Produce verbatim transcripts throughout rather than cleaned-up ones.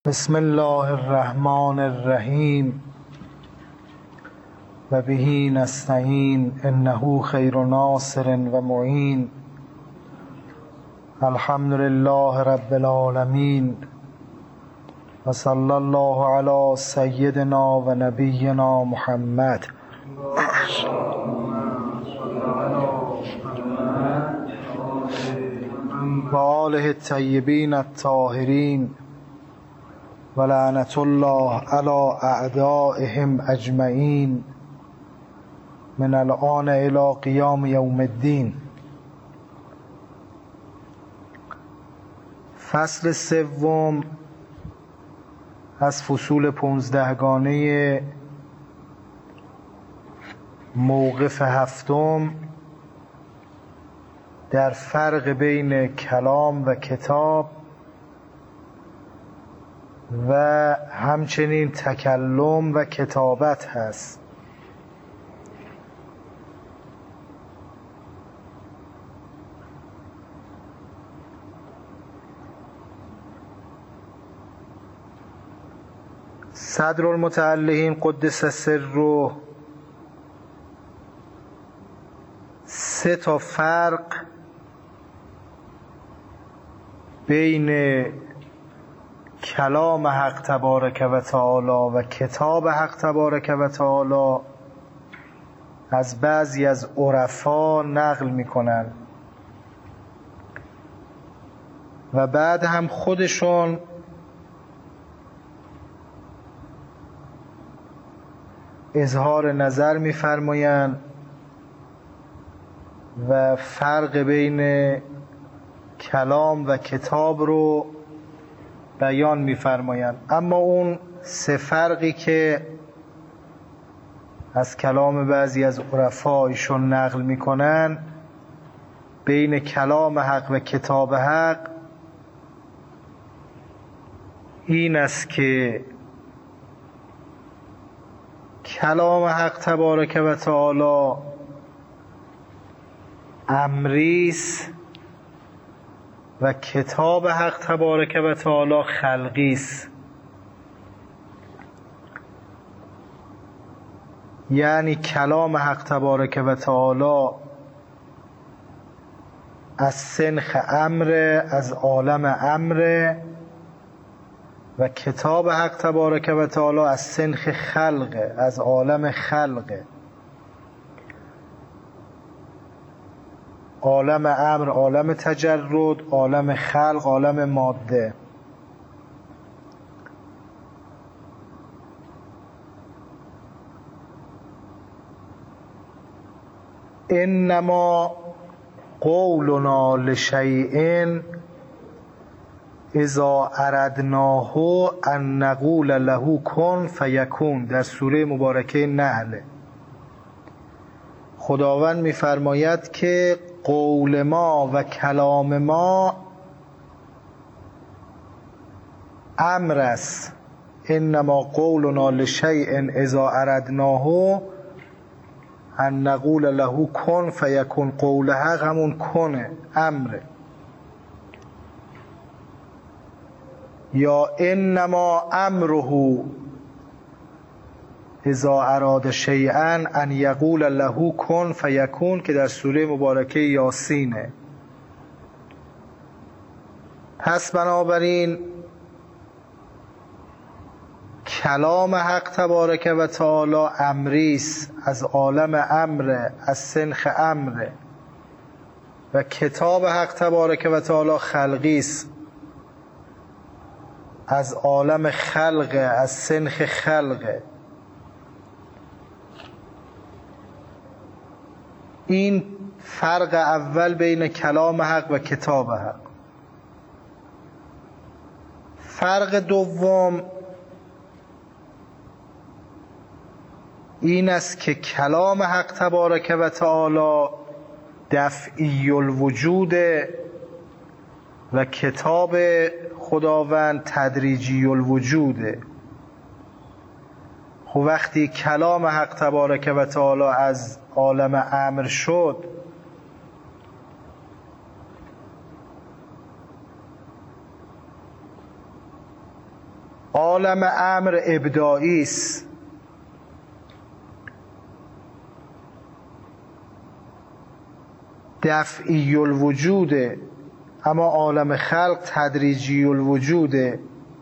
بسم الله الرحمن الرحیم و به نستعین انه خیر ناصر و معین. الحمد لله رب العالمین و صلی الله علی سیدنا و نبینا محمد و آله الطیبین الطاهرین و لعنت الله علی اعدائهم اجمعین من الآن الی قیام یوم الدین. فصل سوم از فصول پونزدهگانه موقف هفتم در فرق بین کلام و کتاب و همچنین تکلم و کتابت هست. صدر المتعلقین قدس سره سه تا فرق بین کلام حق تبارک و تعالی و کتاب حق تبارک و تعالی از بعضی از عرفا نقل میکنن و بعد هم خودشون اظهار نظر میفرمایند و فرق بین کلام و کتاب رو بیان میفرمایند. اما اون سه فرقی که از کلام بعضی از عرفا ایشون نقل میکنن بین کلام حق و کتاب حق این است که کلام حق تبارک و تعالی امریست و کتاب حق تبارک و تعالی خلقیست. یعنی کلام حق تبارک و تعالی از سنخ امر، از عالم امر، و کتاب حق تبارک و تعالی از سنخ خلق، از عالم خلق. عالم امر عالم تجرد، عالم خلق عالم ماده. انما قولنا لشیء اذا اردناه ان نقول له کن فیکون، در سوره مبارکه نحل. خداوند می‌فرماید که قول ما و کلام ما امر است. انما قولنا لشیء اذا اردناه ان نقول له کن فیکون. قول حق همون کنه، امره. یا انما امره اذا اراد شیئا ان یقول له کن فیکون که در سوره مبارکه یاسینه. پس بنابراین کلام حق تبارک و تعالی امریست، از عالم امر، از سنخ امر، و کتاب حق تبارک و تعالی خلقیست، از عالم خلق، از سنخ خلق. این فرق اول بین کلام حق و کتاب حق. فرق دوم این است که کلام حق تبارک و تعالی دفعی الوجود و کتاب خداوند تدریجی الوجوده. خب وقتی کلام حق تبارک و تعالی از عالم امر شد عالم امر ابداعی است، دفعی الوجوده، اما عالم خلق تدریجی الوجوده.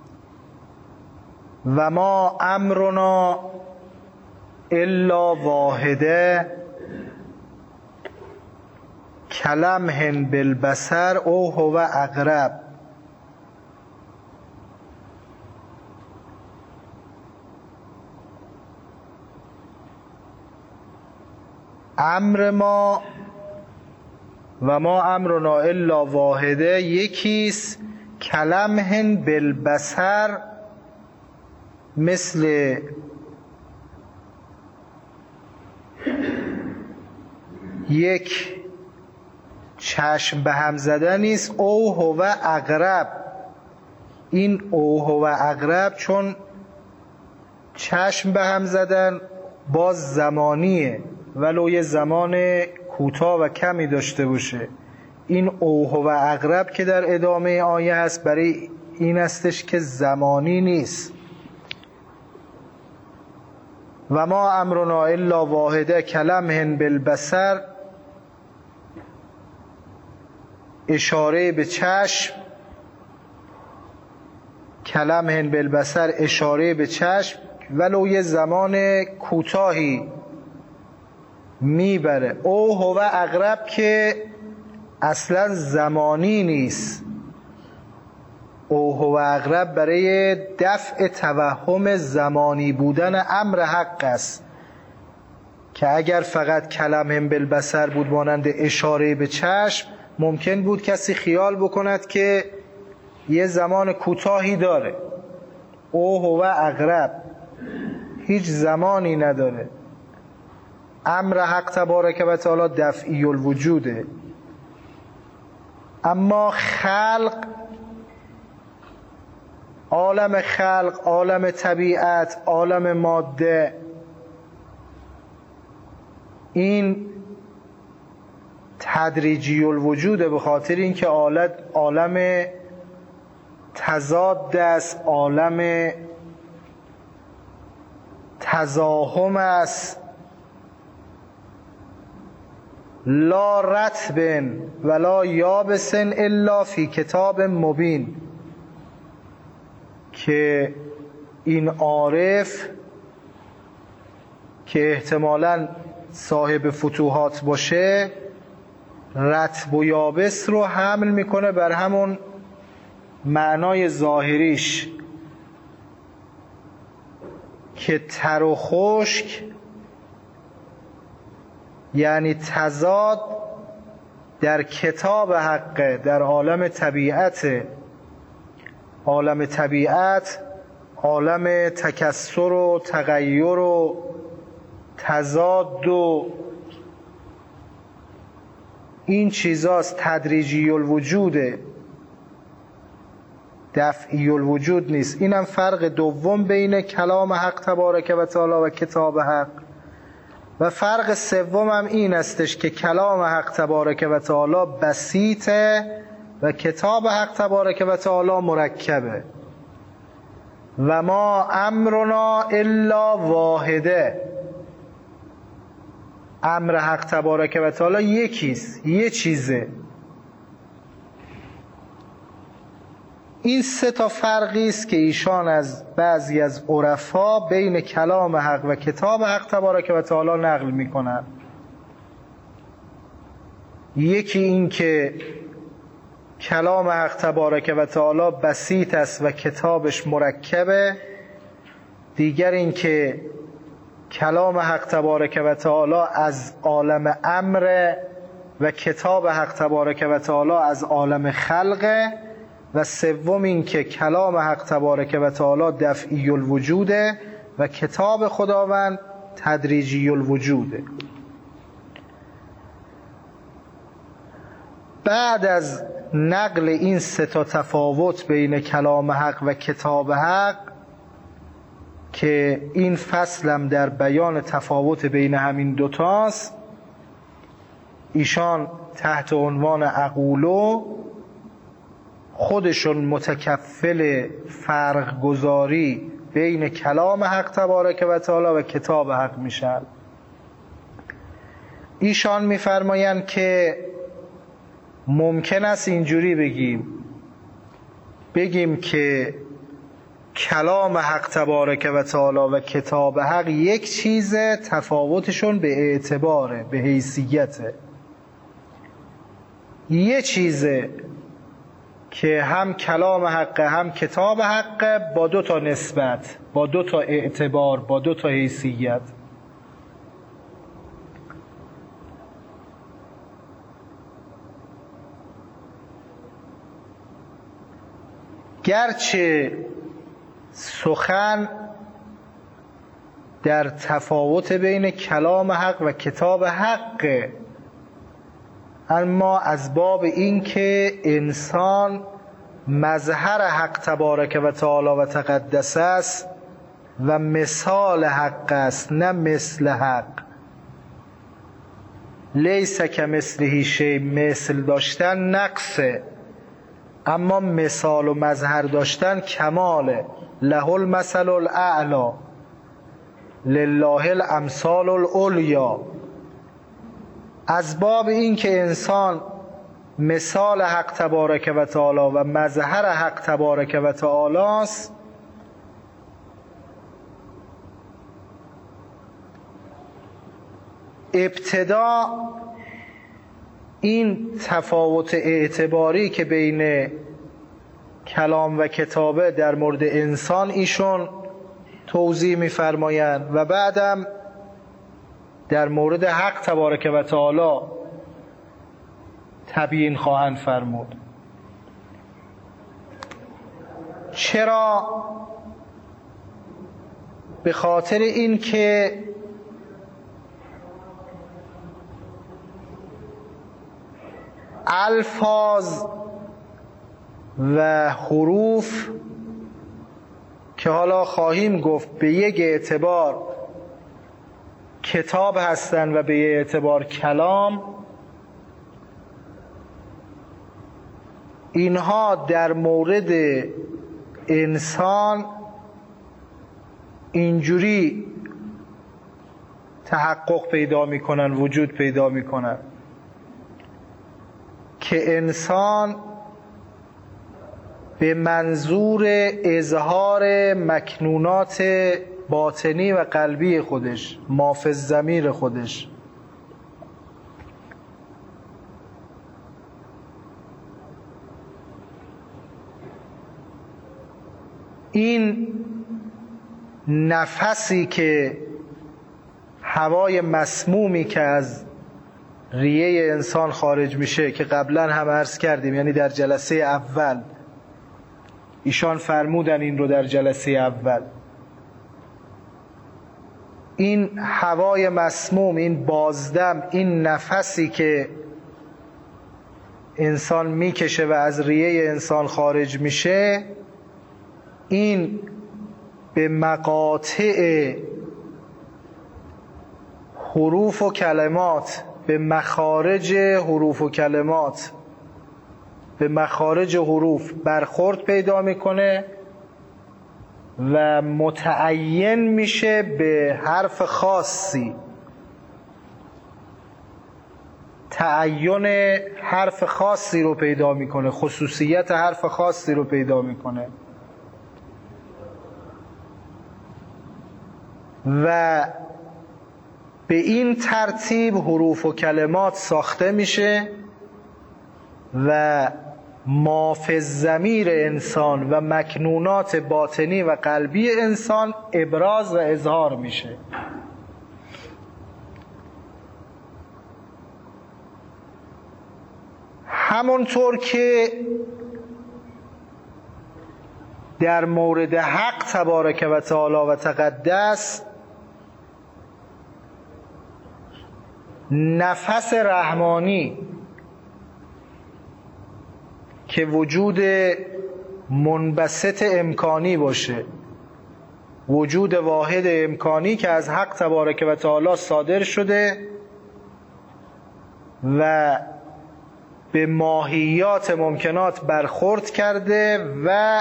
و ما امرنا الا واحده کلمح بالبصر او هو اقرب. امر ما و ما امرنا الا واحده یکیست، کلمح بالبصر، مثل یک چشم به هم زدن نیست. او هو اقرب، این او هو اقرب چون چشم به هم زدن باز زمانیه، ولو یه زمان کوتاه و کمی داشته باشه. این او هو اقرب که در ادامه آیه هست برای این استش که زمانی نیست. و ما امرنا الا واحده کلمح بالبصر، اشاره به چشم، کلمح بالبصر اشاره به چشم، ولو یه زمان کوتاهی میبره. او هو اقرب که اصلا زمانی نیست. او هو اقرب برای دفع توهم زمانی بودن امر حق است، که اگر فقط کلمح بالبصر بود مانند اشاره به چشم، ممکن بود کسی خیال بکند که یه زمان کوتاهی داره. او هو اقرب هیچ زمانی نداره. امر حق تبارک و تعالی دفعی الوجوده. اما خلق، عالم خلق، عالم طبیعت، عالم ماده، این تدریجی الوجوده، به خاطر اینکه عالم تضاد است، عالم تزاحم است. لا رطب ولا یابس الا فی کتاب مبین، که این عارف که احتمالاً صاحب فتوحات باشه رطب و یابس رو حمل میکنه بر همون معنای ظاهریش که تر و خشک، یعنی تضاد در کتاب حقه، در عالم طبیعت. عالم طبیعت عالم تکثر و تغییر و تضاد و این چیزاست، تدریجی الوجوده، دفعی الوجود نیست. اینم فرق دوم بین کلام حق تبارک و تعالی و کتاب حق. و فرق سوم هم این استش که کلام حق تبارک و تعالی بسیطه و کتاب حق تبارک و تعالی مرکبه. و ما امرنا الا واحده، امر حق تبارک و تعالی یکیست، یه چیزه. این سه تا فرقی است که ایشان از بعضی از عرفا بین کلام حق و کتاب حق تبارک و تعالی نقل میکنن. یکی این که کلام حق تبارک و تعالی بسیط است و کتابش مرکبه. دیگر این که کلام حق تبارک و تعالی از عالم امر و کتاب حق تبارک و تعالی از عالم خلقه. و سوم این که کلام حق تبارک و تعالی دفعی الوجوده و کتاب خداوند تدریجی الوجوده. بعد از نقل این سه تا تفاوت بین کلام حق و کتاب حق، که این فصلم در بیان تفاوت بین همین دوتاست، ایشان تحت عنوان اقولو خودشون متکفل فرق گذاری بین کلام حق تبارک و تعالی و کتاب حق میشن. ایشان میفرمایند که ممکن است اینجوری بگیم بگیم که کلام حق تبارک و تعالی و کتاب حق یک چیزه، تفاوتشون به اعتباره، به حیثیته. یه چیزه که هم کلام حق هم کتاب حق با دو تا نسبت، با دو تا اعتبار، با دو تا حیثیت. گرچه سخن در تفاوت بین کلام حق و کتاب حق، اما از باب این که انسان مظهر حق تبارک و تعالی و تقدس است و مثال حق است نه مثل حق. لیس کمثله شیء، مثل داشتن نقصه، اما مثال و مظهر داشتن کماله. له المثل الاعلی لله الامثال العلیا. از باب این که انسان مثال حق تبارک و تعالی و مظهر حق تبارک و تعالی است، ابتدا این تفاوت اعتباری که بین کلام و کتابه در مورد انسان ایشون توضیح می‌فرمایند و بعدم در مورد حق تبارک و تعالی تبیین خواهند فرمود. چرا؟ به خاطر این که الفاظ و حروف که حالا خواهیم گفت به یک اعتبار کتاب هستند و به یک اعتبار کلام، اینها در مورد انسان اینجوری تحقق پیدا میکنن، وجود پیدا میکنن که انسان به منظور اظهار مکنونات باطنی و قلبی خودش، ما فی الضمیر خودش، این نفسی که هوای مسمومی که از ریه انسان خارج میشه که قبلا هم عرض کردیم، یعنی در جلسه اول ایشان فرمودن این رو در جلسه اول، این هوای مسموم، این بازدم، این نفسی که انسان میکشه و از ریه انسان خارج میشه، این به مقاطع حروف و کلمات، به مخارج حروف و کلمات، به مخارج حروف برخورد پیدا میکنه و متعین میشه به حرف خاصی، تعین حرف خاصی رو پیدا میکنه، خصوصیت حرف خاصی رو پیدا میکنه و به این ترتیب حروف و کلمات ساخته میشه و ما فی الضمیر انسان و مکنونات باطنی و قلبی انسان ابراز و اظهار میشه. همونطور که در مورد حق تبارک و تعالی و تقدس نفس رحمانی که وجود منبسط امکانی باشه، وجود واحد امکانی که از حق تبارک و تعالی صادر شده و به ماهیات ممکنات برخورد کرده و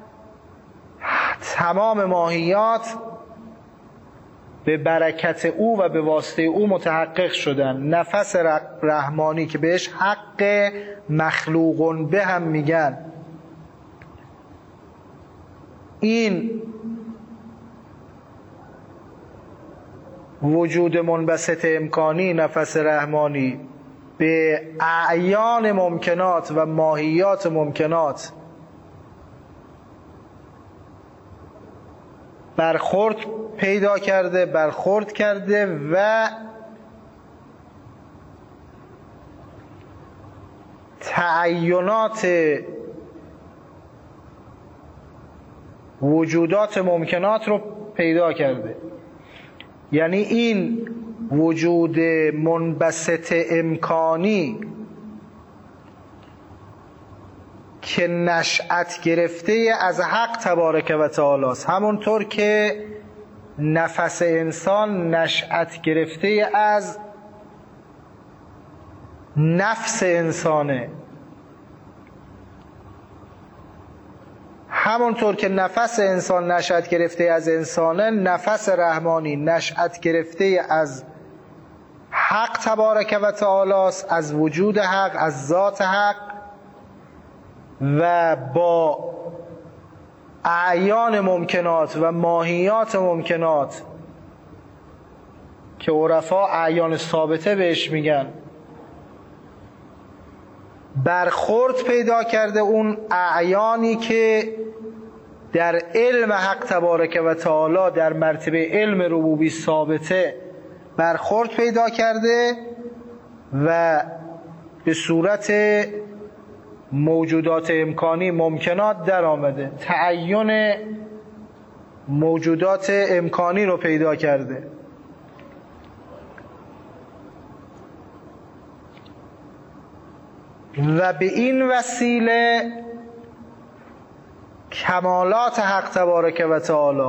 تمام ماهیات به برکت او و به واسطه او متحقق شدن. نفس رحمانی که بهش حق مخلوقون به هم میگن، این وجود منبسط امکانی نفس رحمانی به اعیان ممکنات و ماهیات ممکنات برخورد پیدا کرده برخورد کرده و تعینات وجودات ممکنات رو پیدا کرده. یعنی این وجود منبسط امکانی که نشأت گرفته از حق تبارک و تعالی است، همونطور که نفس انسان نشأت گرفته از نفس انسانه، همونطور که نفس انسان نشأت گرفته از انسانه، نفس رحمانی نشأت گرفته از حق تبارک و تعالی است، از وجود حق، از ذات حق، و با اعیان ممکنات و ماهیات ممکنات که عرفا اعیان ثابته بهش میگن برخورد پیدا کرده. اون اعیانی که در علم حق تبارک و تعالی در مرتبه علم ربوبی ثابته برخورد پیدا کرده و به صورت موجودات امکانی ممکنات در آمده، تعین موجودات امکانی رو پیدا کرده. و به این وسیله کمالات حق تبارک و تعالی،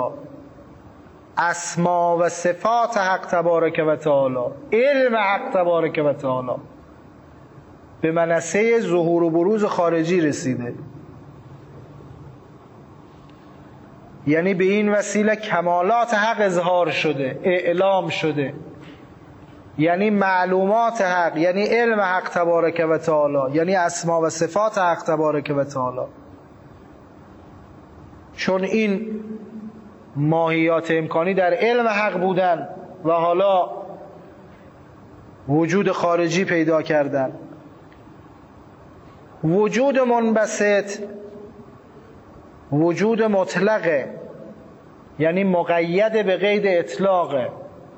اسما و صفات حق تبارک و تعالی، علم حق تبارک و تعالی به منصه ظهور و بروز خارجی رسیده. یعنی به این وسیله کمالات حق اظهار شده، اعلام شده. یعنی معلومات حق، یعنی علم حق تبارک و تعالی، یعنی اسما و صفات حق تبارک و تعالی. چون این ماهیات امکانی در علم حق بودن و حالا وجود خارجی پیدا کردن. وجود منبسط وجود مطلقه، یعنی مقید به قید اطلاقه.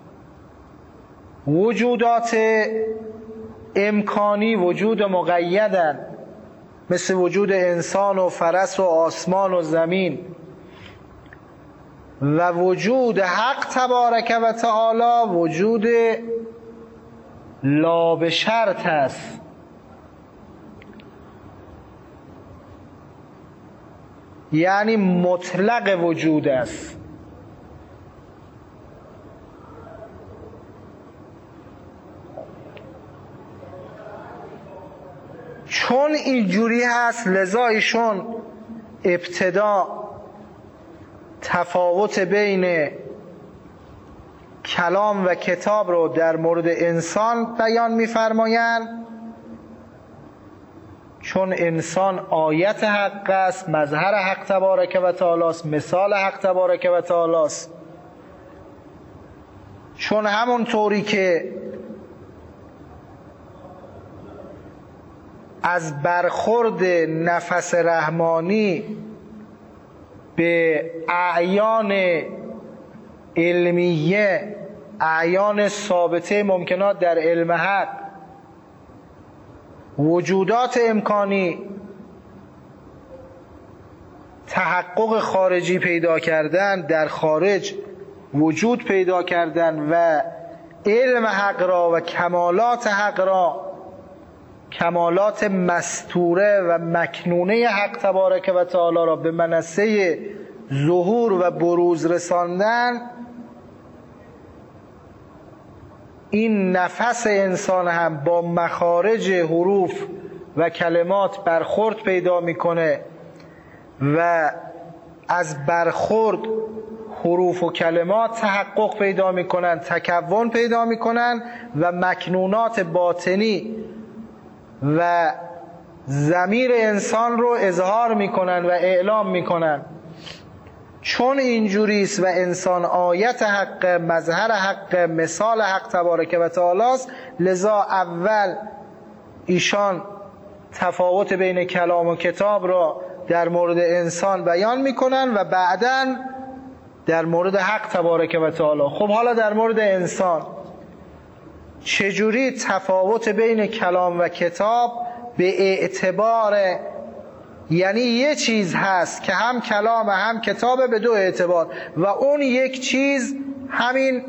وجودات امکانی وجود مقیدن، مثل وجود انسان و فرس و آسمان و زمین. و وجود حق تبارک و تعالی وجود لا به شرط است، یعنی مطلق وجود است. چون اینجوری هست لذا ایشون ابتدا تفاوت بین کلام و کتاب رو در مورد انسان بیان می‌فرمایند، چون انسان آیت حق است، مظهر حق تبارک و تعالی است، مثال حق تبارک و تعالی است. چون همون طوری که از برخورد نفس رحمانی به اعیان علمیه، اعیان ثابته ممکنات در علم حق، وجودات امکانی تحقق خارجی پیدا کردن، در خارج وجود پیدا کردن و علم حق را و کمالات حق را، کمالات مستوره و مکنونه حق تبارک و تعالی را به منصه ظهور و بروز رساندن. این نفس انسان هم با مخارج حروف و کلمات برخورد پیدا میکنه و از برخورد حروف و کلمات تحقق پیدا میکنن، تکون پیدا میکنن و مکنونات باطنی و ضمیر انسان رو اظهار میکنن و اعلام میکنن. چون اینجوریست و انسان آیت حق، مظهر حق، مثال حق تبارک و تعالی است، لذا اول ایشان تفاوت بین کلام و کتاب را در مورد انسان بیان میکنن و بعداً در مورد حق تبارک و تعالی. خب حالا در مورد انسان چجوری تفاوت بین کلام و کتاب به اعتبار، یعنی یه چیز هست که هم کلام هم کتابه به دو اعتبار و اون یک چیز همین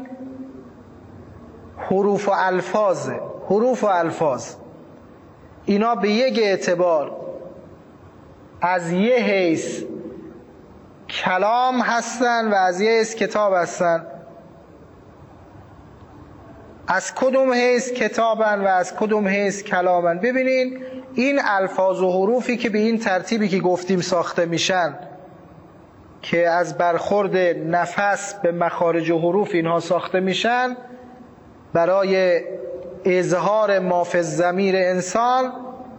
حروف و الفاظه. حروف و الفاظ اینا به یک اعتبار از یه حیث کلام هستن و از یه حیث کتاب هستن. از کدوم حیث کتابن و از کدوم حیث کلامن؟ ببینین این الفاظ و حروفی که به این ترتیبی که گفتیم ساخته میشن، که از برخورد نفس به مخارج و حروف اینها ساخته میشن برای اظهار ما فی الضمیر انسان،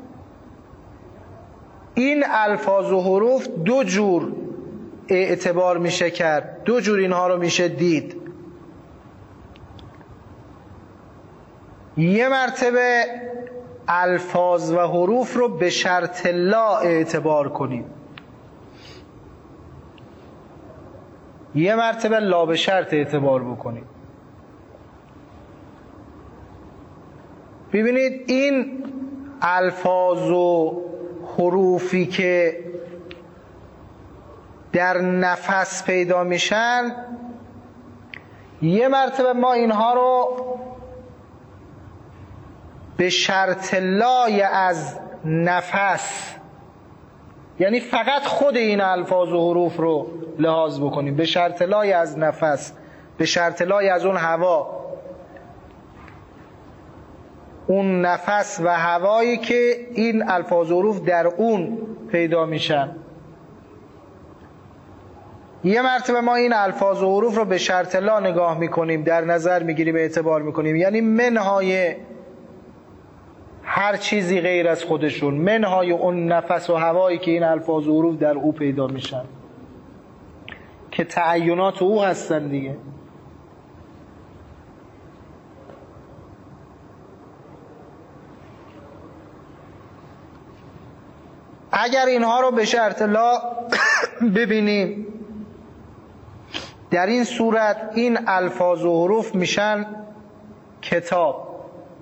این الفاظ و حروف دو جور اعتبار میشه کرد، دو جور اینها رو میشه دید. یه مرتبه الفاظ و حروف رو به شرط لا اعتبار کنیم، یه مرتبه لا به شرط اعتبار بکنیم. ببینید این الفاظ و حروفی که در نفس پیدا میشن، یه مرتبه ما اینها رو به شرط لای از نفس، یعنی فقط خود این الفاظ و حروف رو لحاظ بکنیم، به شرط لای از نفس، به شرط لای از اون هوا، اون نفس و هوایی که این الفاظ و حروف در اون پیدا میشن. یه مرتبه ما این الفاظ و حروف رو به شرط لا نگاه میکنیم، در نظر میگیریم، اعتبار میکنیم، یعنی منهای هر چیزی غیر از خودشون، منهای اون نفس و هوایی که این الفاظ و حروف در او پیدا میشن که تعینات او هستن دیگه. اگر اینها رو به شرط لا ببینیم، در این صورت این الفاظ و حروف میشن کتاب.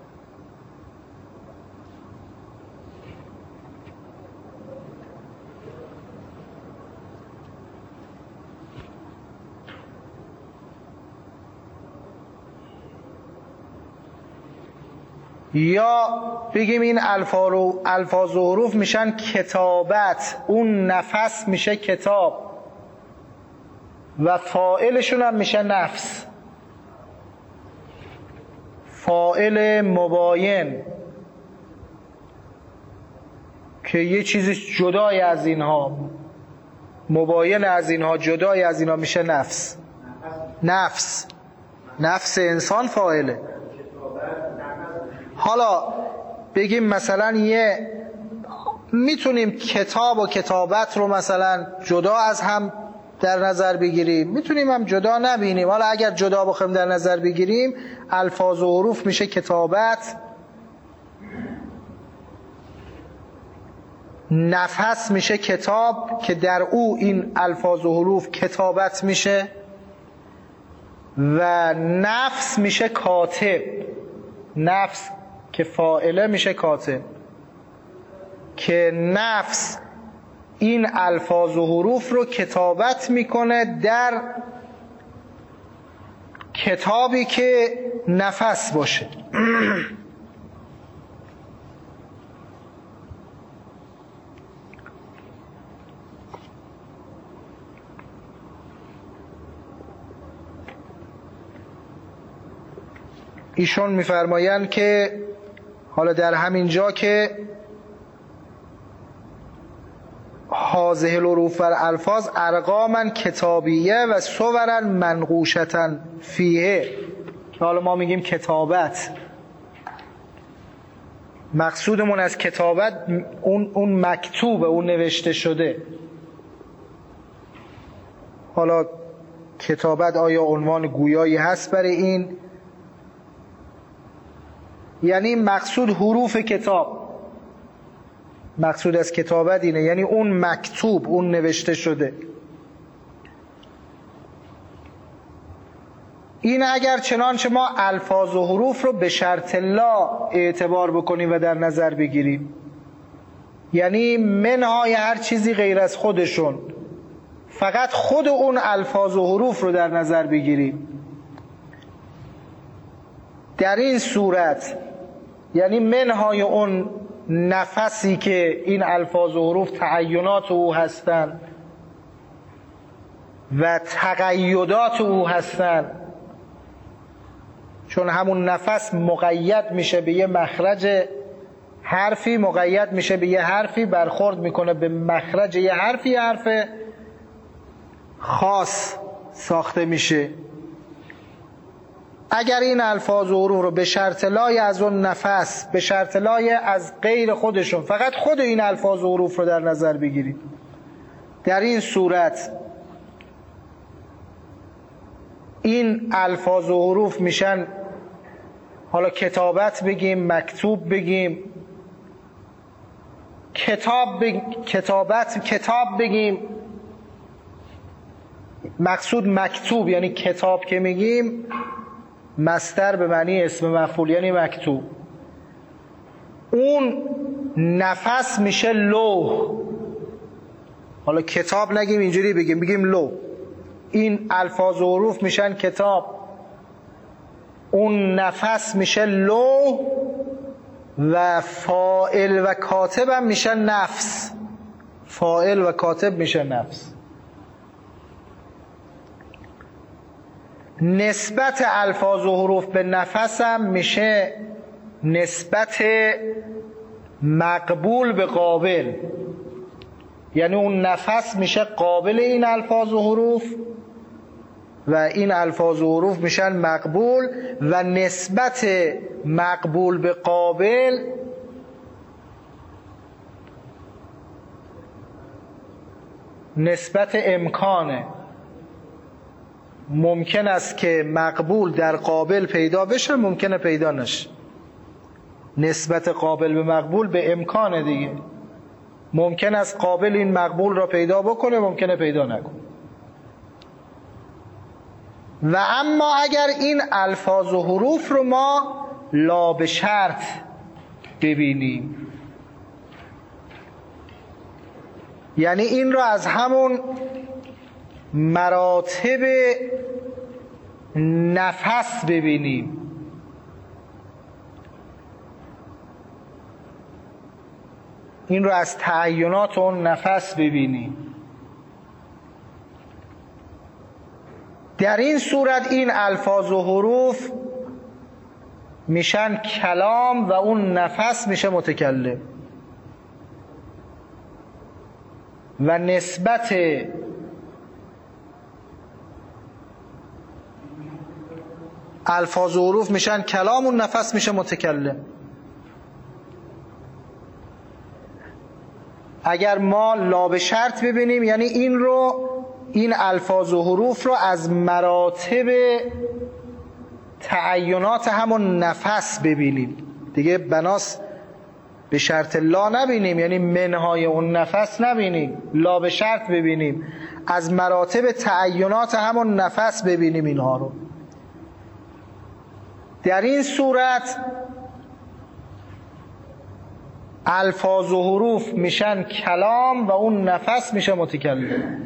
یا بگیم این الفاظ و حروف میشن کتابت، اون نفس میشه کتاب و فاعلشون هم میشه نفس، فاعل مباین که یه چیزی جدای از اینها، مباین از اینها، جدای از اینها میشه نفس. نفس نفس انسان فاعله. حالا بگیم مثلا یه میتونیم کتاب و کتابت رو مثلا جدا از هم در نظر بگیریم، میتونیم هم جدا نبینیم. حالا اگر جدا بخوایم در نظر بگیریم، الفاظ و حروف میشه کتابت، نفس میشه کتاب که در او این الفاظ و حروف کتابت میشه، و نفس میشه کاتب. نفس که فاعله میشه کاتب، که نفس این الفاظ و حروف رو کتابت میکنه در کتابی که نفس باشه. ایشون میفرمایند که حالا در همین جا که هذه الحروف و الالفاظ ارقاما کتابیه و صورا منقوشة فیه، که حالا ما میگیم کتابت. مقصودمون از کتابت اون اون مکتوبه، اون نوشته شده. حالا کتابت آیا عنوان گویایی هست برای این؟ یعنی مقصود حروف کتاب، مقصود از کتابت اینه، یعنی اون مکتوب، اون نوشته شده. این اگر چنانچه ما الفاظ و حروف رو به شرط لا اعتبار بکنیم و در نظر بگیریم، یعنی منهای هر چیزی غیر از خودشون، فقط خود اون الفاظ و حروف رو در نظر بگیریم، در این صورت یعنی منهای اون نفسی که این الفاظ و حروف تعینات او هستند و تقیدات او هستند، چون همون نفس مقید میشه به یه مخرج حرفی، مقید میشه به یه حرفی، برخورد میکنه به مخرج یه حرفی، حرف خاص ساخته میشه. اگر این الفاظ و حروف رو به شرط لای از اون نفس، به شرط لای از غیر خودشون، فقط خود این الفاظ و حروف رو در نظر بگیرید، در این صورت این الفاظ و حروف میشن، حالا کتابت بگیم، مکتوب بگیم، کتاب بگ... کتابت کتاب بگیم، مقصود مکتوب، یعنی کتاب که میگیم مصدر به معنی اسم مفعول، یعنی مکتوب. اون نفس میشه لوح. حالا کتاب نگیم، اینجوری بگیم، بگیم لوح. این الفاظ و حروف میشن کتاب، اون نفس میشه لوح، و فاعل و کاتب هم میشه نفس. فاعل و کاتب میشه نفس. نسبت الفاظ و حروف به نفس هم میشه نسبت مقبول به قابل، یعنی اون نفس میشه قابل این الفاظ و حروف و این الفاظ و حروف میشن مقبول، و نسبت مقبول به قابل نسبت امکانه. ممکن است که مقبول در قابل پیدا بشه، ممکنه پیدا نشه. نسبت قابل به مقبول به امکانه دیگه. ممکن است قابل این مقبول را پیدا بکنه، ممکنه پیدا نکنه. و اما اگر این الفاظ و حروف رو ما لا به شرط ببینیم، یعنی این رو از همون مراتب نفس ببینیم، این رو از تعینات اون نفس ببینیم، در این صورت این الفاظ و حروف میشن کلام و اون نفس میشه متکلم، و نسبت الفاظ و حروف میشن کلام، اون نفس میشه متکلم. اگر ما لا به شرط ببینیم، یعنی این رو، این الفاظ و حروف رو از مراتب تعینات همون نفس ببینیم دیگه، بناس به شرط لا نبینیم، یعنی منهای اون نفس نبینیم، لا به شرط ببینیم، از مراتب تعینات همون نفس ببینیم اینها رو. در این صورت الفاظ و حروف میشن کلام و اون نفس میشه متکلم،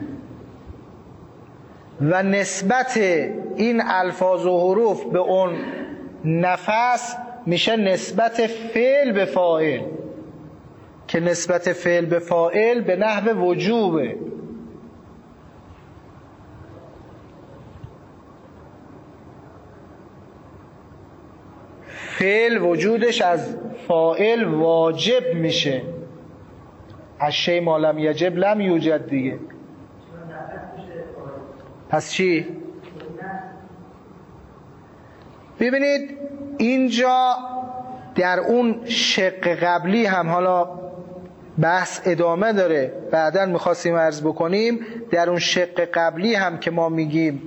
و نسبت این الفاظ و حروف به اون نفس میشه نسبت فعل به فاعل، که نسبت فعل به فاعل به نحو وجوبه. فعل وجودش از فاعل واجب میشه. الشیء ما لم یجب لم یوجد دیگه. پس چی؟ ببینید اینجا در اون شق قبلی هم حالا بحث ادامه داره، بعداً میخواستیم عرض بکنیم در اون شق قبلی هم که ما میگیم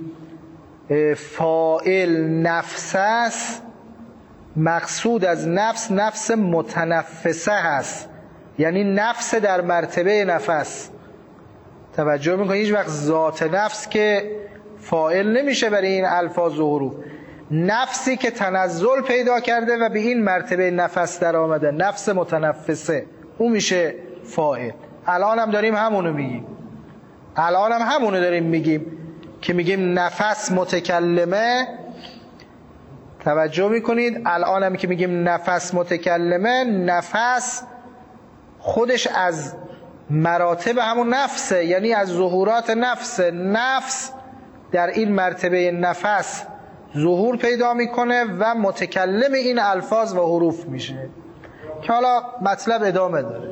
فاعل نفس است، مقصود از نفس نفس متنفسه هست، یعنی نفس در مرتبه نفس. توجه میکنید هیچ وقت ذات نفس که فاعل نمیشه برای این الفاظ و حروف، نفسی که تنزل پیدا کرده و به این مرتبه نفس در آمده، نفس متنفسه، اون میشه فاعل. الان هم داریم همونو میگیم، الان هم همونو داریم میگیم که میگیم نفس متکلمه. توجه میکنید الان هم که میگیم نفس متکلمه، نفس خودش از مراتب همون نفسه، یعنی از ظهورات نفس. نفس در این مرتبه نفس ظهور پیدا میکنه و متکلم این الفاظ و حروف میشه که حالا مطلب ادامه داره.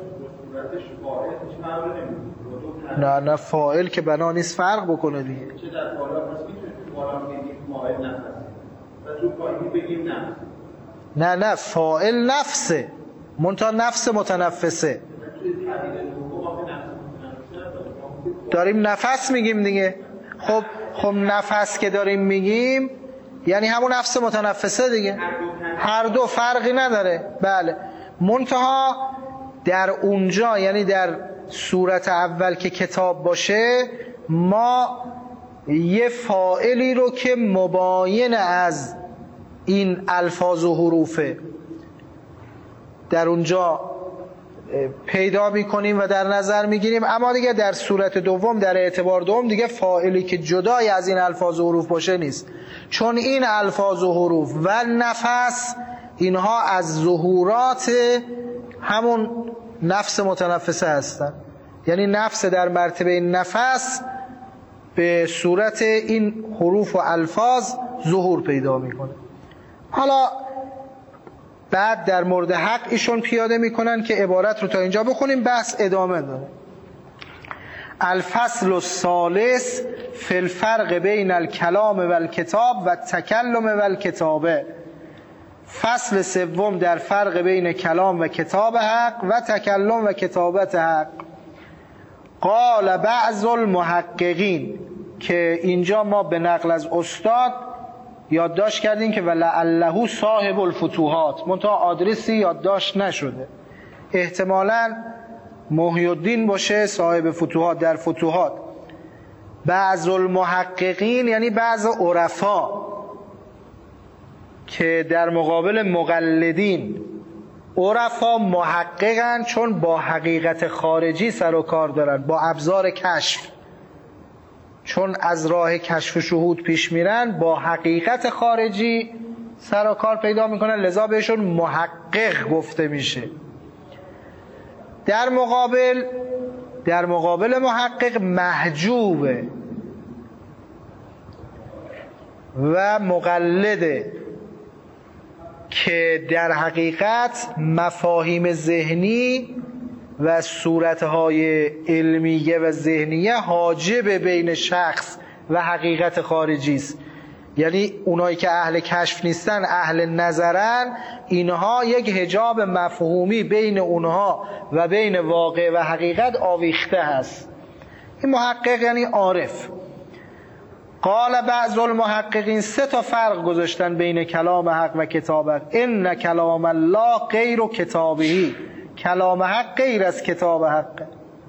نه نه فاعل که بنا نیست فرق بکنه دیگه. چه در بالا پس میتونیم تو بالا بگیم فاعل نفس و تو پایین بگیم نفس. نه نه فاعل نفسه، منتها نفس متنفسه. داریم نفس میگیم دیگه. خب خب نفس که داریم میگیم یعنی همون نفس متنفسه دیگه، هر دو فرقی نداره. بله، منتها در اونجا یعنی در صورت اول که کتاب باشه ما یه فاعلی رو که مباین از این الفاظ و حروفه در اونجا پیدا میکنیم و در نظر میگیریم، اما دیگه در صورت دوم در اعتبار دوم دیگه فاعلی که جدای از این الفاظ و حروف باشه نیست، چون این الفاظ و حروف و نفس اینها از ظهورات همون نفس متنفسه هستن، یعنی نفس در مرتبه نفس به صورت این حروف و الفاظ ظهور پیدا میکنه. حالا بعد در مورد حق ایشون پیاده میکنن که عبارت رو تا اینجا بخونیم، بحث ادامه داره. الفصل الثالث فی الفرق بین الکلام و الکتاب و التکلم و الکتابه. فصل سوم در فرق بین کلام و کتاب حق و تکلم و کتابت حق. قال بعض المحققین، که اینجا ما به نقل از استاد یادداشت کردیم که ولعله صاحب الفتوحات، منتها آدرسی یادداشت نشده، احتمالاً محی الدین باشه صاحب فتوحات در فتوحات. بعض المحققین یعنی بعض عرفا که در مقابل مقلدین. عرفا محققن چون با حقیقت خارجی سر و کار دارن، با ابزار کشف، چون از راه کشف و شهود پیش میرن با حقیقت خارجی سر و کار پیدا میکنن، لذا بهشون محقق گفته میشه. در مقابل در مقابل محقق محجوبه و مقلده که در حقیقت مفاهیم ذهنی و صورتهای علمیه و ذهنیه حاجب بین شخص و حقیقت خارجی است. یعنی اونایی که اهل کشف نیستن، اهل نظرن، اینها یک حجاب مفهومی بین اونها و بین واقع و حقیقت آویخته هست. این محقق یعنی عارف. قال بعض المحققین، سه تا فرق گذاشتن بین کلام حق و کتاب حق. ان کلام الله غیر و کتابهی، کلام حق غیر از کتاب حق.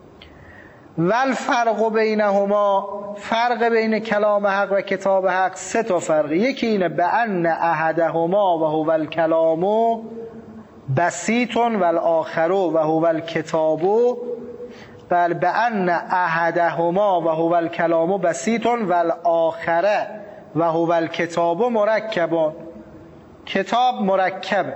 والفرق بینهما، فرق بین کلام حق و کتاب حق سه تا فرق. یکی اینه بان احدهما و هو الکلام بسیط والآخر و هو الکتاب، بل بان احدهما و هو الکلام بسیط والآخر و هو الکتاب مرکب. کتاب مرکبه.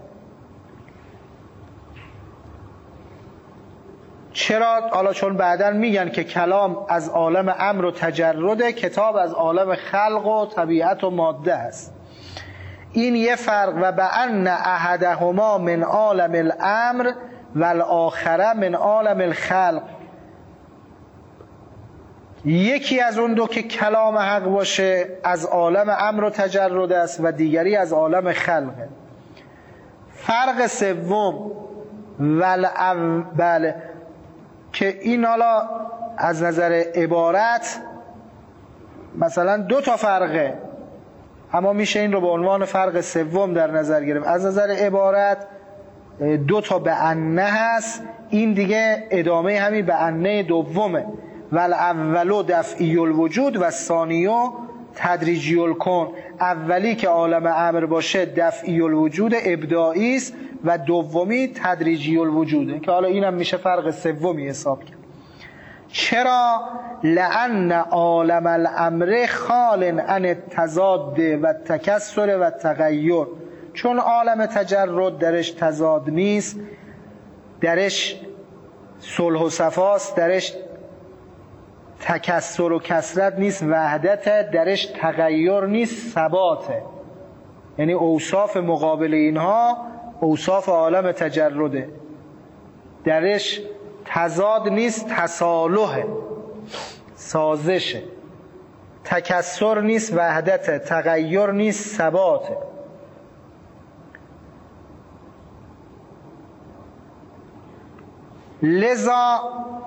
چرا؟ حالا چون بعداً میگن که کلام از عالم امر و تجرده، کتاب از عالم خلق و طبیعت و ماده است. این یه فرق. و بأن احدهما من عالم الامر و الاخره من عالم الخلق. یکی از اون دو که کلام حق باشه از عالم امر و تجرد است و دیگری از عالم خلقه. فرق سوم ولعو بله که این حالا از نظر عبارت مثلا دو تا فرقه، اما میشه این رو به عنوان فرق سوم در نظر گرفت. از نظر عبارت دو تا به انه هست، این دیگه ادامه همین به انه دومه. والاولو دفعی الوجود و ثانیو تدریجی الکون. اولی که عالم امر باشه دفعی الوجود ابداعی است و دومی تدریجی الوجوده که حالا اینم میشه فرق سومی حساب کرد. چرا؟ لأن عالم الامر خال عن التضاد و تکسر و تغییر. چون عالم تجرد درش تضاد نیست، درش صلح و صفاست، درش تکسر و کسرت نیست، وحدت، درش تغییر نیست، ثباته. یعنی اوصاف مقابل اینها اوصاف عالم تجرده. درش تضاد نیست، تصالحه، سازشه. تکسر نیست، وحدت. تغییر نیست، ثباته. لذا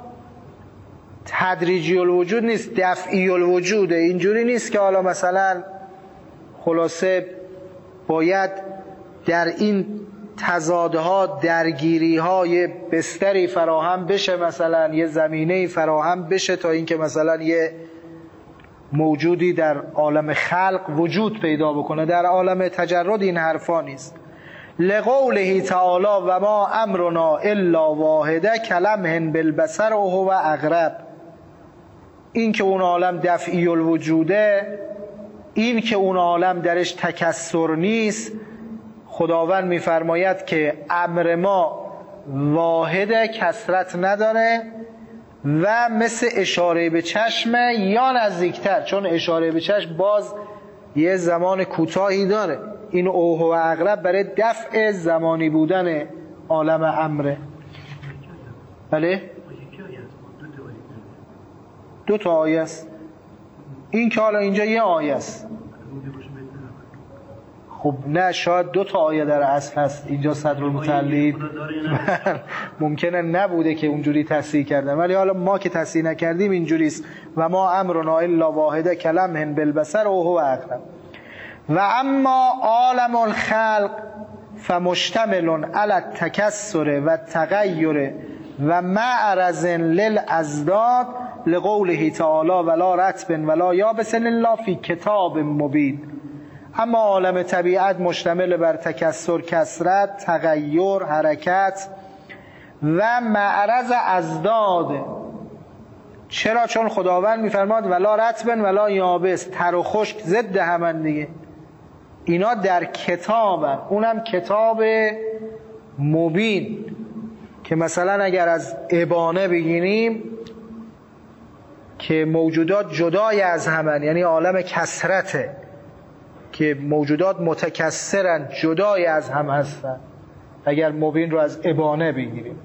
تدریجی الوجود نیست، دفعی الوجوده. اینجوری نیست که حالا مثلا خلاصه باید در این تضادها درگیری‌ها یه بستری فراهم بشه، مثلا یه زمینه‌ای فراهم بشه تا اینکه مثلا یه موجودی در عالم خلق وجود پیدا بکنه. در عالم تجرد این حرفا نیست. لقوله تعالی و ما امرنا الا واحده کلمه بالبصر و هو اقرب. این که اون عالم دفعی الوجوده، این که اون عالم درش تکسر نیست، خداوند میفرماید که امر ما واحده، کثرت نداره و مثل اشاره به چشم یا نزدیکتر، چون اشاره به چشم باز یه زمان کوتاهی داره. این اوه و اقرب برای دفع زمانی بودن عالم امره. بله؟ دو تا آیه است. این که حالا اینجا یه آیه است. خب نه، شاید دو تا آیه در اصل هست. اینجا صدرالمتعلین ممکنه نبوده که اونجوری تصحیح کردن، ولی حالا ما که تصحیح نکردیم اینجوریست. و ما امرنا الا واحده کلمه بالبصر و هو اقرب. و اما عالم الخلق فمشتمل علی التکسر و تغییر و معرض للازداد لقوله تعالی ولا رطب ولا یابس الا فی کتاب مبین. اما عالم طبیعت مشتمل بر تکسر، کثرت، تغییر، حرکت و معرض ازداد. چرا؟ چون خداوند میفرماد ولا رطب ولا یابس، تر و خشک ضد همن دیگه. اینا در کتابن، اونم کتاب مبین. که مثلا اگر از ابانه بگیریم که موجودات جدای از همن، یعنی عالم کثرته که موجودات متکثرن، جدای از هم هستن. اگر مبین رو از ابانه بگیریم،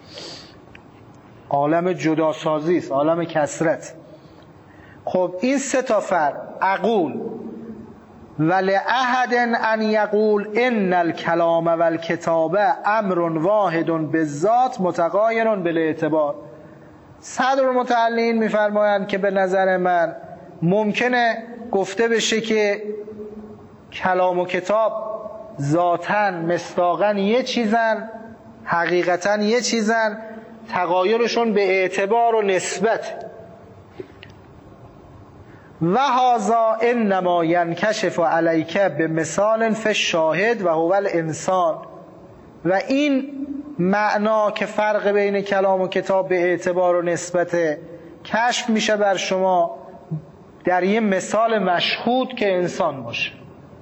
عالم جداسازی است، عالم کثرت. خب این سه تا فرق. اقول ولأحد ان یقول ان الکلام والکتاب امر واحد بالذات متغایر بالاعتبار. صدرالمتعلین میفرمایند که به نظر من ممکنه گفته بشه که کلام و کتاب ذاتاً مصداقاً یه چیزن، حقیقتاً یه چیزن، تغایرشون به اعتبار و نسبت. و هذا انما ینکشف علیک بمثال فی الشاهد و هو الانسان. و این معنا که فرق بین کلام و کتاب به اعتبار و نسبت کشف میشه بر شما در یه مثال مشهود که انسان باشه.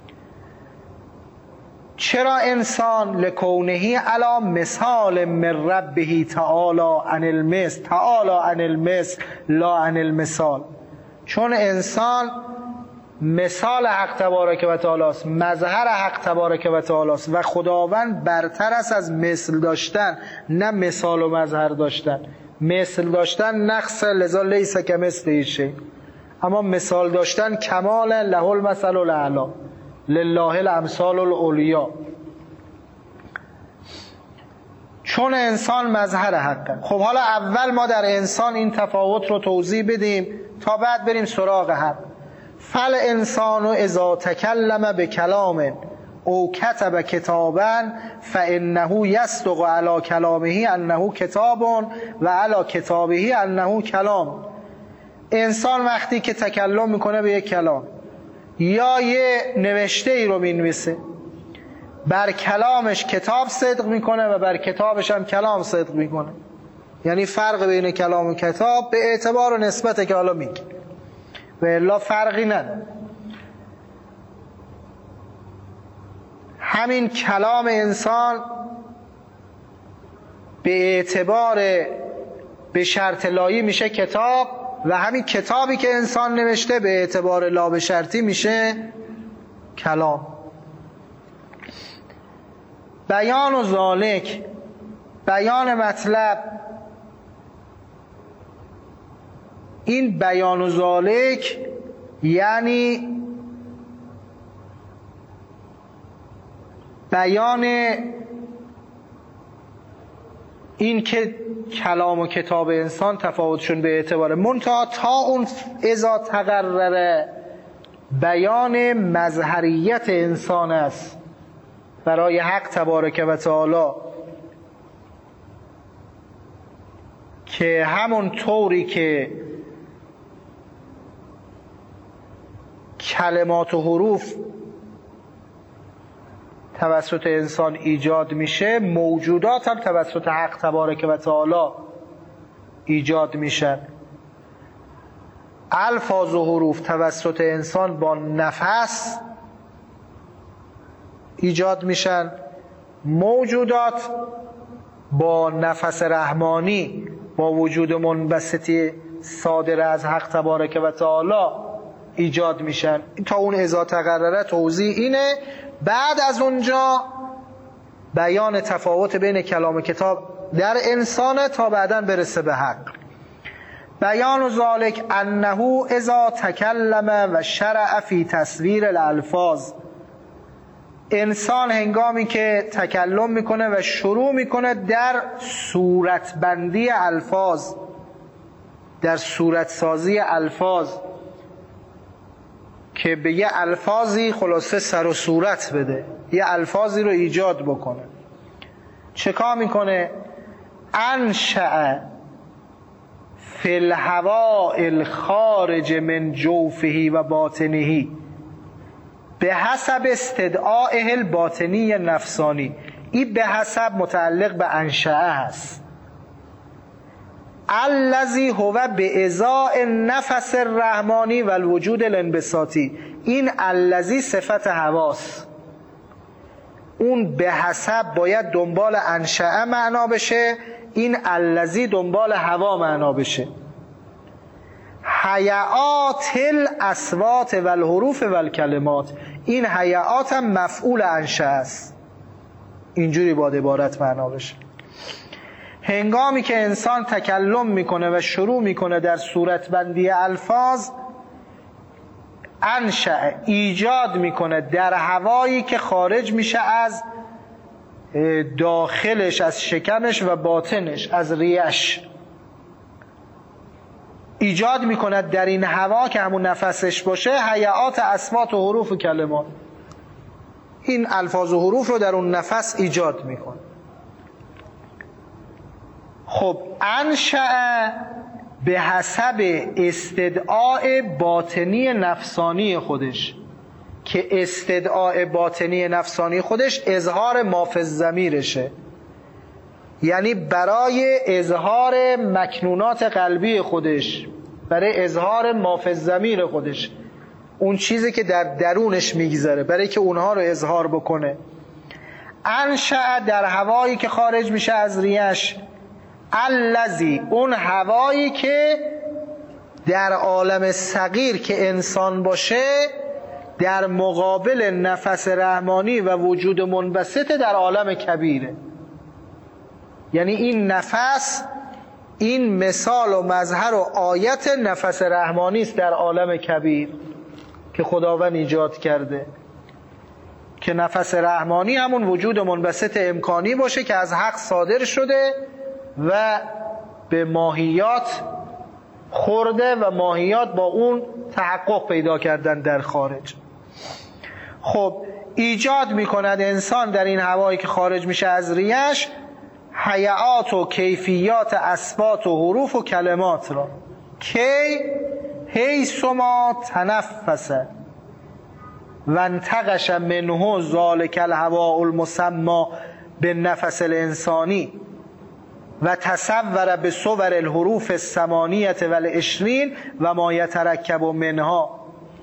چرا انسان؟ لکونهی علی مثال من ربه تعالی عن المثل، تعالی عن المثل لا عن المثال. چون انسان مثال حق تبارک و تعالی است، مظهر حق تبارک و تعالی است و خداوند برتر است از مثل داشتن، نه مثال و مظهر داشتن. مثل داشتن نقص، لذا لیس کمثله شیء، اما مثال داشتن کمال، له المثل الاعلی، لله الامثال العلیا. چون انسان مظهر حقه. خب حالا اول ما در انسان این تفاوت رو توضیح بدیم تا بعد بریم سراغ حق. فل انسان اذا تکلم بکلام او کتب کتابا فانه یصدق علی کلامه انه کتاب و علی کتابه انه کلام. انسان وقتی که تکلم میکنه به یک کلام یا یه نوشته ای رو مینویسه، بر کلامش کتاب صدق میکنه و بر کتابش هم کلام صدق میکنه. یعنی فرق بین کلام و کتاب به اعتبار و نسبته که حالا میگه، و الا فرقی نداره. همین کلام انسان به اعتبار به شرط لایی میشه کتاب و همین کتابی که انسان نوشته به اعتبار لا به شرطی میشه کلام. بیان و ذالک، بیان مطلب، این بیان و ذالک یعنی بیان این که کلام و کتاب انسان تفاوتشون به اعتبار منتها تا اون اذا تقرره بیان مظهریت انسان است برای حق تبارک و تعالی، که همون طوری که کلمات و حروف توسط انسان ایجاد میشه، موجودات هم توسط حق تبارک و تعالی ایجاد میشن. الفاظ و حروف توسط انسان با نفس ایجاد میشن، موجودات با نفس رحمانی، با وجود منبسطی صادر از حق تبارک و تعالی ایجاد میشن. تا اون اذا تقرره توضیح اینه. بعد از اونجا بیان تفاوت بین کلام و کتاب در انسانه تا بعداً برسه به حق. بیان و ذالک انه اذا تکلم و شرع فی تصویر الالفاظ، انسان هنگامی که تکلم میکنه و شروع میکنه در صورتبندی الفاظ، در صورت سازی الفاظ، که به یه الفاظی خلاصه سر و صورت بده، یه الفاظی رو ایجاد بکنه. چه کار میکنه؟ انشأ فی الهواء الخارج من جوفه و باطنه به حسب استدعائه الباطنی نفسانی. این به حسب متعلق به انشأ هست. الذی هو به ازاء نفس الرحمانی و الوجود الانبساطی. این الذی صفت حواس، اون به حسب باید دنبال انشأ معنا بشه، این الذی دنبال هوا معنا بشه. حیات الاصوات و الحروف و الکلمات، این حیات هم مفعول انشأ است، اینجوری باید عبارت معنا بشه. هنگامی که انسان تکلم میکنه و شروع میکنه در صورتبندی الفاظ، انشأ ایجاد میکنه در هوایی که خارج میشه از داخلش، از شکمش و باطنش، از ریش ایجاد میکنه در این هوا که همون نفسش باشه حیات اصوات و حروف و کلمات. این الفاظ و حروف رو در اون نفس ایجاد میکنه. خب انشأ به حسب استدعاء باطنی نفسانی خودش، که استدعاء باطنی نفسانی خودش اظهار ما فی الضمیرشه، یعنی برای اظهار مکنونات قلبی خودش، برای اظهار ما فی الضمیر خودش، اون چیزی که در درونش میگذره، برای که اونها رو اظهار بکنه. انشأ در هوایی که خارج میشه از ریش، الذی اون هوایی که در عالم صغیر که انسان باشه در مقابل نفس رحمانی و وجود منبسط در عالم کبیره. یعنی این نفس، این مثال و مظهر و آیت نفس رحمانی است در عالم کبیر که خداوند ایجاد کرده، که نفس رحمانی همون وجود منبسط امکانی باشه که از حق صادر شده و به ماهیات خورده و ماهیات با اون تحقق پیدا کردن در خارج. خب ایجاد میکند انسان در این هوایی که خارج میشه از ریش حیات و کیفیات اصوات و حروف و کلمات را کی حیث ما تنفسه و انتقش منه ذالک الهواء المسمى بالنفس الانسانی و تصور به صور الحروف الثمانیة و العشرین و ما یترکب منها.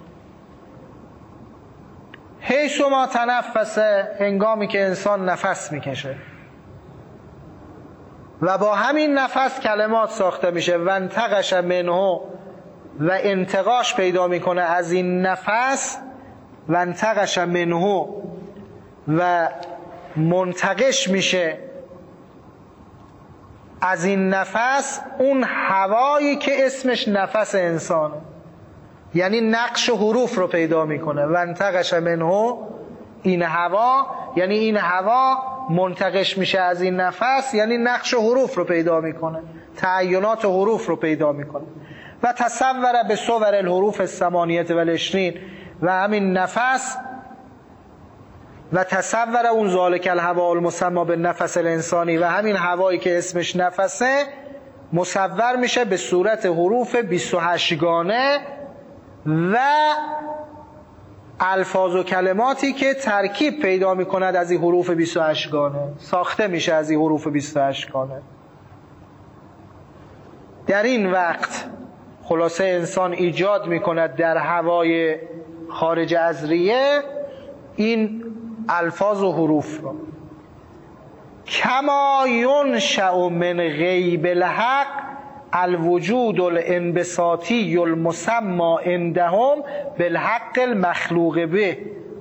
حیث ما تنفسه، هنگامی که انسان نفس میکشه و با همین نفس کلمات ساخته میشه. و انتقش منه، و انتقاش پیدا میکنه از این نفس. و انتقش منه، و منتقش میشه از این نفس اون هوایی که اسمش نفس انسانه، یعنی نقش حروف رو پیدا میکنه. و انتقش منه، این هوا، یعنی این هوا منتقش میشه از این نفس، یعنی نقش حروف رو پیدا میکنه، تعینات حروف رو پیدا میکنه. و تصور به صور الحروف الثمانیة و العشرین، و همین نفس و تصور اون ذالک الهواء المسمى بالنفس الانسانی و همین هوایی که اسمش نفسه مصور میشه به صورت حروف بیست و هشت گانه و الفاظ و کلماتی که ترکیب پیدا میکند از این حروف بیست و هشت گانه، ساخته میشه از این حروف بیست و هشت گانه. در این وقت خلاصه انسان ایجاد میکند در هوای خارج از ریه این الفاظ و حروف رو. کما ینشأ من غیب الحق الوجود الانبساطی المسمى عندهم بالحق المخلوق به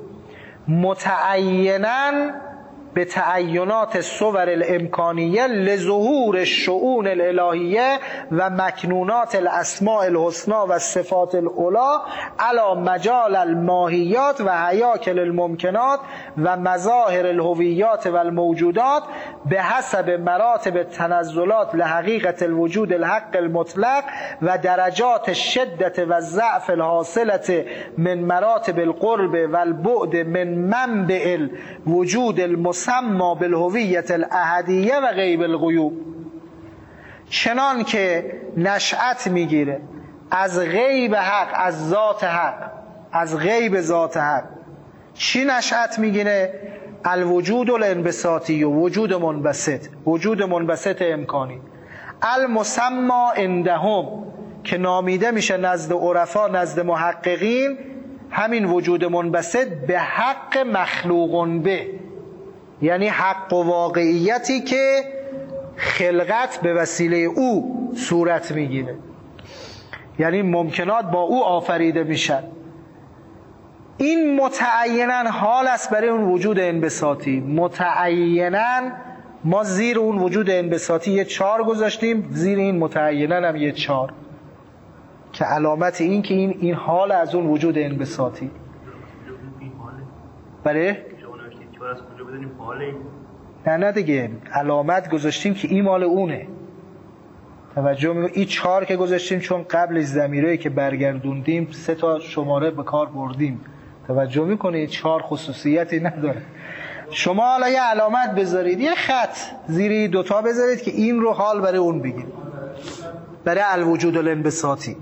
متعینا به تعینات الصور الامکانیه لظهور الشؤون الالهیه و مکنونات الاسماء الحسنى و صفات العلی علی مجال الماهیات و هیاکل الممکنات و مظاهر الهویات و الموجودات به حسب مراتب التنزلات لحقیقت الوجود الحق المطلق و درجات الشدت و الضعف الحاصلة من مراتب القرب و البعد من منبع الوجود المسمى بالهویت الاحدیه و غیب الغیوب. چنان که نشأت میگیره از غیب حق، از ذات حق، از غیب ذات حق. چی نشأت میگیره؟ الوجود الانبساطی، و وجود منبسط، وجود منبسط امکانی. المسمى عندهم، که نامیده میشه نزد عرفا، نزد محققین، همین وجود منبسط به حق مخلوق به، یعنی حق و واقعیتی که خلقت به وسیله او صورت میگیره، یعنی ممکنات با او آفریده میشن. این متعیناً حال است برای اون وجود انبساطی. متعیناً ما زیر اون وجود انبساطی یه چار گذاشتیم، زیر این متعیناً هم یه چار، که علامت این که این این حال از اون وجود انبساطی. برای نه نه دیگه علامت گذاشتیم که این مال اونه. توجه میکنید؟ این چهار که گذاشتیم چون قبل ضمیره‌ای که برگردوندیم سه تا شماره به کار بردیم. توجه میکنید؟ چهار خصوصیتی نداره. شما حالا یه علامت بذارید، یه خط زیری دوتا بذارید که این رو حال برای اون بگید، برای الوجود الانبساطی.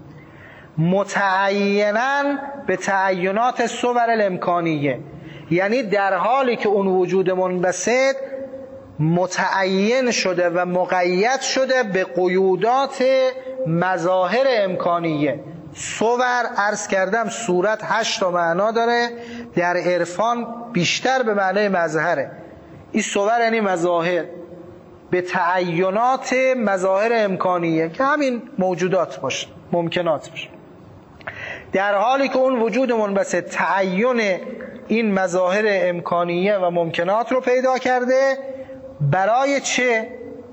متعیناً به تعینات صور الامکانیه، یعنی در حالی که اون وجود منبسط متعین شده و مقید شده به قیودات مظاهر امکانیه. صور عرض کردم صورت هشت تا معنا داره، در عرفان بیشتر به معنای مظهره. این صور یعنی مظاهر، به تعینات مظاهر امکانیه که همین موجودات باشه، ممکنات باشه. در حالی که اون وجود منبسط تعین این مظاهر امکانیه و ممکنات رو پیدا کرده. برای چه؟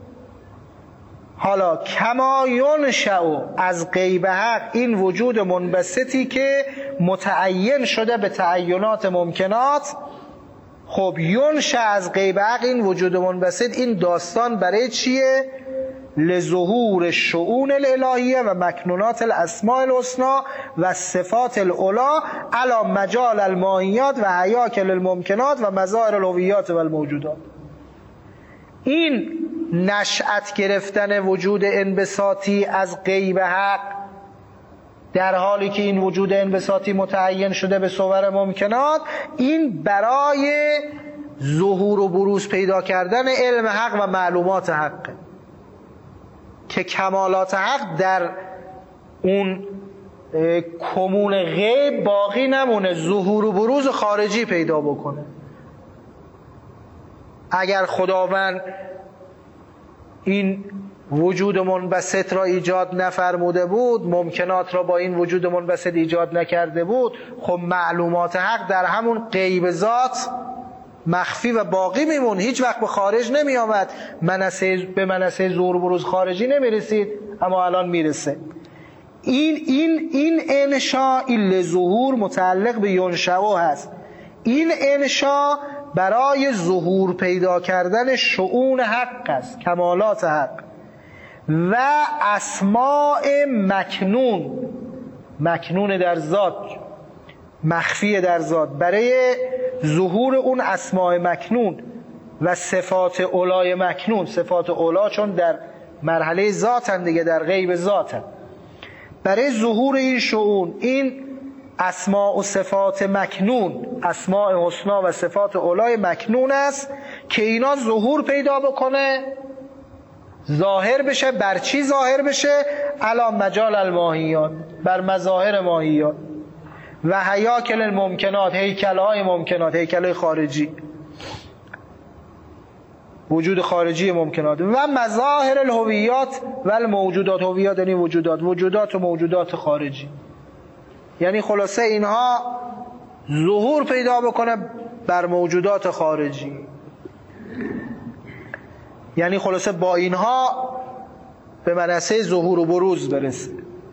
حالا کما ینشأ از غیب حق، این وجود منبسطی که متعین شده به تعینات ممکنات. خب ینشأ از غیب حق، این وجود منبسط، این داستان برای چیه؟ لظهور شؤون الالهیه و مکنونات الاسماء الحسنی و صفات العلا علی مجال الماهیات و هیاکل الممکنات و مظاهر الهویات و الموجودات. این نشأت گرفتن وجود انبساطی از غیب حق در حالی که این وجود انبساطی متعین شده به صور ممکنات، این برای ظهور و بروز پیدا کردن علم حق و معلومات حق که کمالات حق در اون کمون غیب باقی نمونه، ظهور و بروز خارجی پیدا بکنه. اگر خداوند این وجود منبسط را ایجاد نفرموده بود، ممکنات را با این وجود منبسط ایجاد نکرده بود، خب معلومات حق در همون غیب ذات مخفی و باقی میمون، هیچ وقت به خارج نمی آمد، منصه به منصه ظهور و بروز خارجی نمی رسید، اما الان میرسه. این این این انشا، این لظهور متعلق به ینشأ هست. این انشا برای ظهور پیدا کردن شؤون حق است، کمالات حق و اسماء مکنون، مکنون در ذات، مخفی در ذات، برای ظهور اون اسماء مکنون و صفات اولای مکنون. صفات اولا چون در مرحله ذاتن دیگه، در غیب ذاتن. برای ظهور این شؤون، این اسماء و صفات مکنون، اسماء حسنا و صفات اولای مکنون است که اینا ظهور پیدا بکنه، ظاهر بشه. بر چی ظاهر بشه؟ علی مجال الماهیات، بر مظاهر ماهیات و هیاکل الممکنات، هیکل‌های ممکنات، هیکل‌های خارجی، وجود خارجی ممکنات و مظاهر الهویات و الموجودات. هویات یعنی وجودات، وجودات و موجودات خارجی. یعنی خلاصه اینها ظهور پیدا بکنه بر موجودات خارجی، یعنی خلاصه با اینها به منصه ظهور و بروز برسه.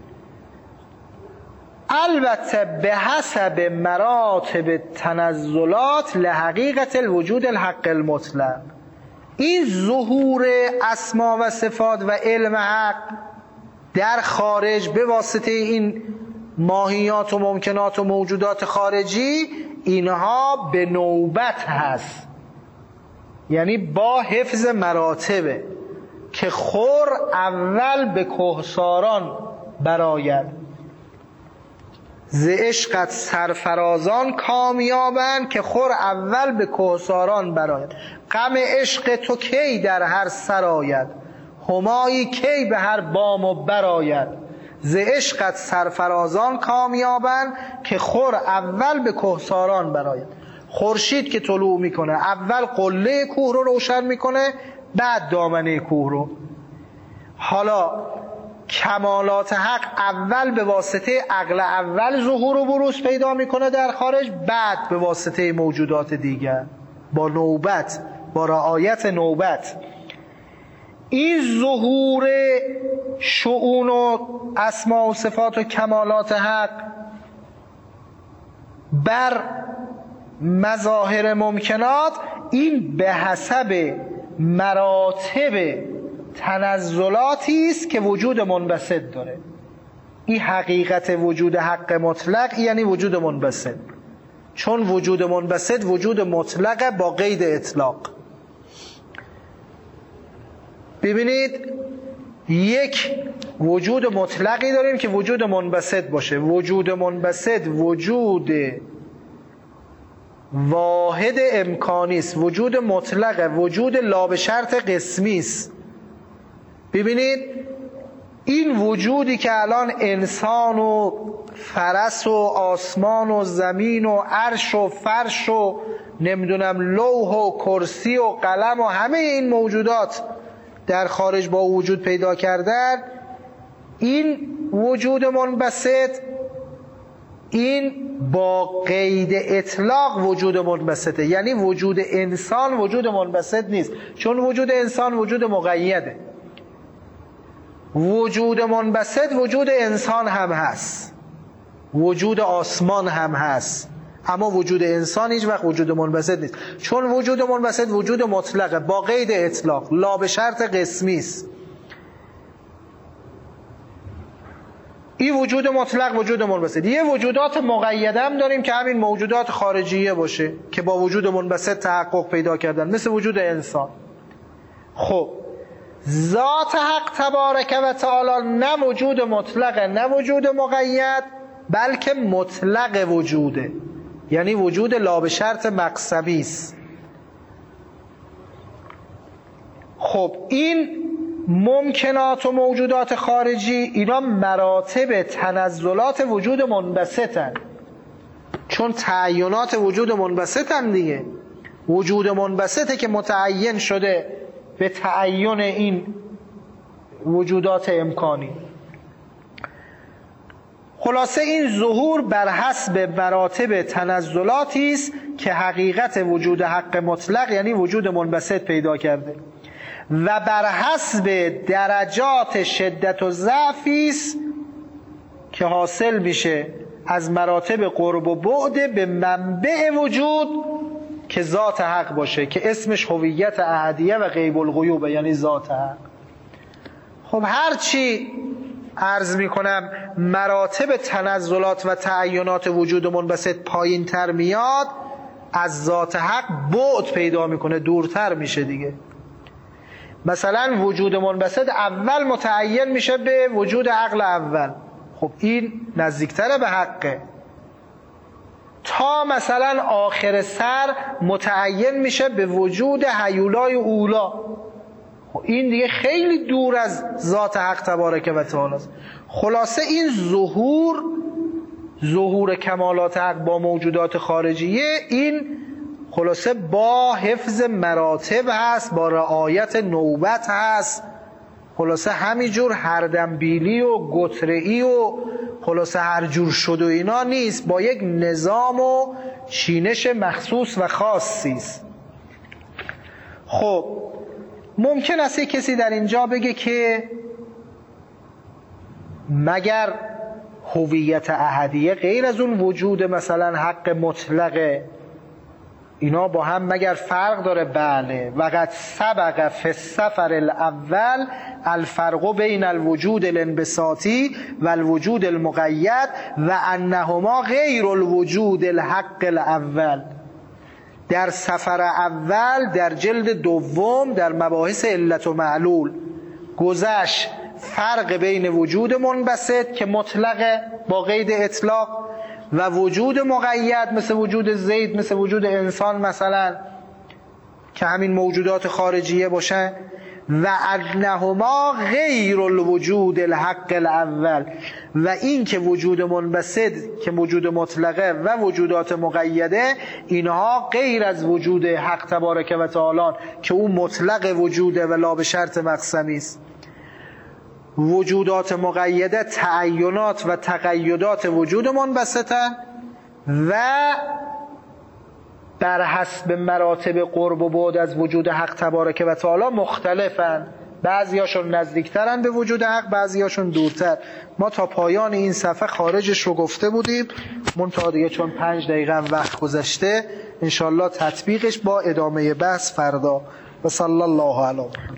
البته به حسب مراتب تنزلات لحقیقت الوجود الحق المطلق. این ظهور اسما و صفات و علم حق در خارج به واسطه این ماهیات و ممکنات و موجودات خارجی، اینها به نوبت هست، یعنی با حفظ مراتبه که خور اول به کهساران براید، ز عشقت سرفرازان کامیابن که خور اول به کهساران براید. غم عشق تو کی در هر سر آید، همایی کی به هر بام و براید. ز عشقت سرفرازان کامیابن که خور اول به کهساران براید. خورشید که طلوع میکنه اول قله کوه رو روشن میکنه، بعد دامنه کوه رو. حالا کمالات حق اول به واسطه عقل اول ظهور و بروز پیدا میکنه در خارج، بعد به واسطه موجودات دیگر، با نوبت، با رعایت نوبت. این ظهور شؤون و اسما و صفات و کمالات حق بر مظاهر ممکنات، این به حسب مراتب تنزلاتی است که وجود منبسط داره. این حقیقت وجود حق مطلق یعنی وجود منبسط، چون وجود منبسط وجود مطلق با قید اطلاق. ببینید یک وجود مطلقی داریم که وجود منبسط باشه. وجود منبسط وجود واحد امکانی است، وجود مطلق، وجود لا به شرط قسمی است. ببینید این وجودی که الان انسان و فرس و آسمان و زمین و عرش و فرش و نمیدونم لوح و کرسی و قلم و همه این موجودات در خارج با وجود پیدا کردن، این وجود منبسط این با قید اطلاق وجود منبسطه، یعنی وجود انسان وجود منبسط نیست، چون وجود انسان وجود مقیده. وجود منبسط وجود انسان هم هست، وجود آسمان هم هست، اما وجود انسان هیچ وقت وجود منبسط نیست، چون وجود منبسط وجود مطلقه با قید اطلاق، لا به شرط قسمی است. این وجود مطلق وجود منبسط. یه وجودات مقیده هم داریم که همین موجودات خارجیه باشه که با وجود منبسط تحقق پیدا کردن، مثل وجود انسان. خب ذات حق تبارک و تعالی نه وجود مطلقه نه وجود مقید، بلکه مطلق وجوده، یعنی وجود لا به شرط مقسمی است. خب این ممکنات و موجودات خارجی اینا مراتب تنزلات وجود منبسطن، چون تعینات وجود منبسطن دیگه. وجود منبسطه که متعین شده به تعین این وجودات امکانی. خلاصه این ظهور بر حسب مراتب تنزلاتی است که حقیقت وجود حق مطلق یعنی وجود منبسط پیدا کرده و بر حسب درجات شدت و ضعفی است که حاصل میشه از مراتب قرب و بعد به منبع وجود که ذات حق باشه، که اسمش هویت احدیه و غیب الغیوب، یعنی ذات حق. خب هرچی عرض میکنم مراتب تنزلات و تعینات وجود منبسط پایین تر میاد، از ذات حق بعد پیدا میکنه، دورتر میشه دیگه. مثلا وجود منبسط اول متعین میشه به وجود عقل اول، خب این نزدیکتره به حقه، تا مثلا آخر سر متعین میشه به وجود هیولای اولا، خب این دیگه خیلی دور از ذات حق تبارک و تعالی است. خلاصه این ظهور ظهور کمالات حق با موجودات خارجیه، این خلاصه با حفظ مراتب هست، با رعایت نوبت هست، خلاصه همینجور هردنبیلی و گتره‌ای و خلاصه هر جور شد و اینا نیست، با یک نظام و چینش مخصوص و خاصی است. خب ممکن است یک کسی در اینجا بگه که مگر هویت احدیه غیر از اون وجود مثلا حق مطلقه، اینا با هم مگر فرق داره؟ بله. وقد سبق فی السفر الاول الفرق بین الوجود الانبساطی و الوجود المقید و انهما غیر الوجود الحق الاول. در سفر اول در جلد دوم در مباحث علت و معلول گذشت فرق بین وجود منبسط که مطلقه با قید اطلاق و وجود مقید مثل وجود زید، مثل وجود انسان مثلا که همین موجودات خارجیه باشن، و انهما غیر الوجود الحق الاول، و این که وجود منبسط که وجود مطلقه و وجودات مقیده اینها غیر از وجود حق تبارک و تعالی که اون مطلق وجوده و لا به شرط مقسمی است. وجودات مقیده تعینات و تقیدات وجود منبسطن و بر حسب مراتب قرب و بعد از وجود حق تبارک و تعالی مختلفن، بعضیاشون نزدیکترن به وجود حق، بعضیاشون دورتر. ما تا پایان این صفحه خارجش رو گفته بودیم، منتها دیگه چون پنج دقیقه هم وقت گذشته انشالله تطبیقش با ادامه بحث فردا. و صلی الله علیه